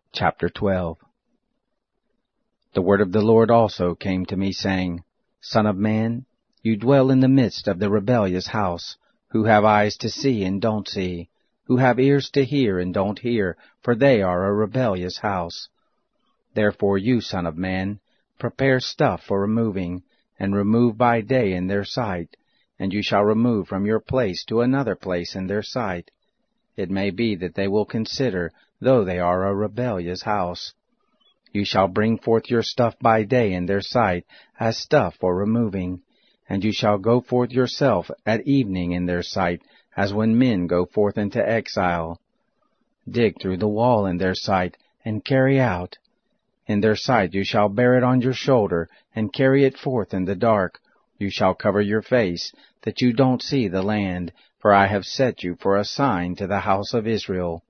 Chapter 12. The word of the Lord also came to me, saying, Son of man, you dwell in the midst of the rebellious house, who have eyes to see and don't see, who have ears to hear and don't hear, for they are a rebellious house. Therefore you, son of man, prepare stuff for removing, and remove by day in their sight, and you shall remove from your place to another place in their sight. It may be that they will consider, though they are a rebellious house. You shall bring forth your stuff by day in their sight, as stuff for removing, and you shall go forth yourself at evening in their sight, as when men go forth into exile. Dig through the wall in their sight, and carry out. In their sight you shall bear it on your shoulder, and carry it forth in the dark. You shall cover your face, that you don't see the land, for I have set you for a sign to the house of Israel.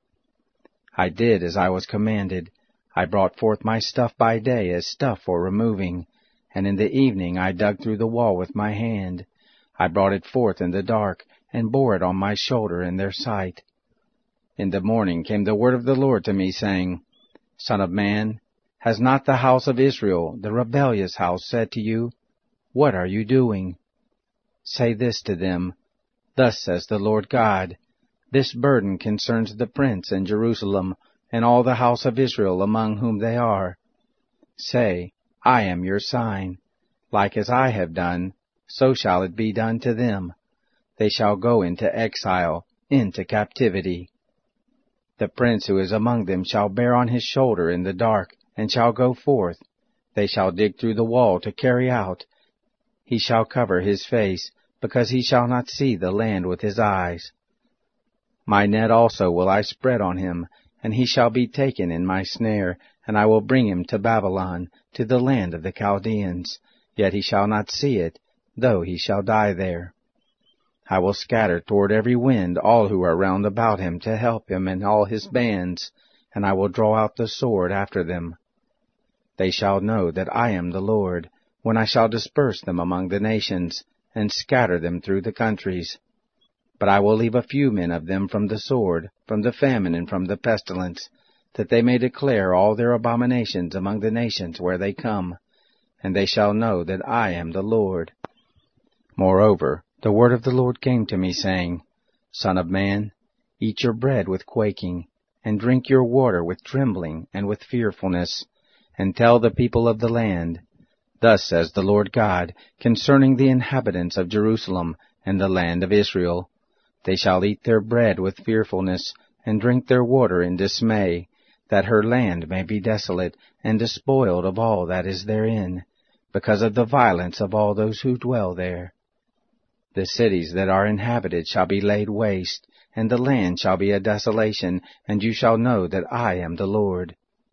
I did as I was commanded. I brought forth my stuff by day as stuff for removing, and in the evening I dug through the wall with my hand. I brought it forth in the dark, and bore it on my shoulder in their sight. In the morning came the word of the Lord to me, saying, Son of man, has not the house of Israel, the rebellious house, said to you, What are you doing? Say this to them, Thus says the Lord God, This burden concerns the prince in Jerusalem, and all the house of Israel among whom they are. Say, I am your sign. Like as I have done, so shall it be done to them. They shall go into exile, into captivity. The prince who is among them shall bear on his shoulder in the dark, and shall go forth. They shall dig through the wall to carry out. He shall cover his face, because he shall not see the land with his eyes. My net also will I spread on him, and he shall be taken in my snare, and I will bring him to Babylon, to the land of the Chaldeans. Yet he shall not see it, though he shall die there. I will scatter toward every wind all who are round about him to help him and all his bands, and I will draw out the sword after them. They shall know that I am the Lord, when I shall disperse them among the nations, and scatter them through the countries. But I will leave a few men of them from the sword, from the famine, and from the pestilence, that they may declare all their abominations among the nations where they come, and they shall know that I am the Lord. Moreover, the word of the Lord came to me, saying, Son of man, eat your bread with quaking, and drink your water with trembling and with fearfulness, and tell the people of the land, Thus says the Lord God, concerning the inhabitants of Jerusalem and the land of Israel, They shall eat their bread with fearfulness, and drink their water in dismay, that her land may be desolate, and despoiled of all that is therein, because of the violence of all those who dwell there. The cities that are inhabited shall be laid waste, and the land shall be a desolation, and you shall know that I am the Lord.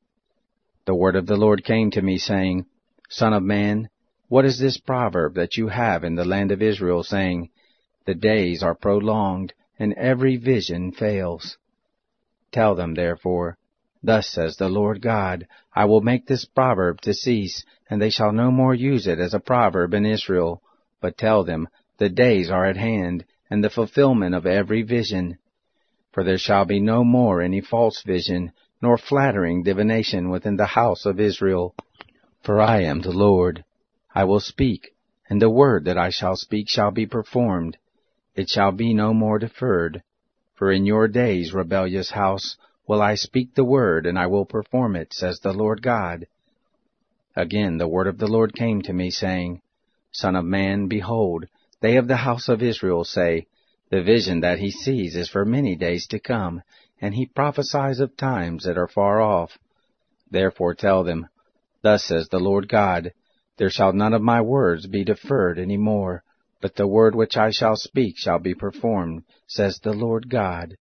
The word of the Lord came to me, saying, Son of man, what is this proverb that you have in the land of Israel, saying, The days are prolonged, and every vision fails? Tell them, therefore, Thus says the Lord God, I will make this proverb to cease, and they shall no more use it as a proverb in Israel. But tell them, The days are at hand, and the fulfillment of every vision. For there shall be no more any false vision, nor flattering divination within the house of Israel. For I am the Lord. I will speak, and the word that I shall speak shall be performed. It shall be no more deferred. For in your days, rebellious house, will I speak the word, and I will perform it, says the Lord God. Again the word of the Lord came to me, saying, Son of man, behold, they of the house of Israel say, The vision that he sees is for many days to come, and he prophesies of times that are far off. Therefore tell them, Thus says the Lord God, There shall none of my words be deferred any more, but the word which I shall speak shall be performed, says the Lord God.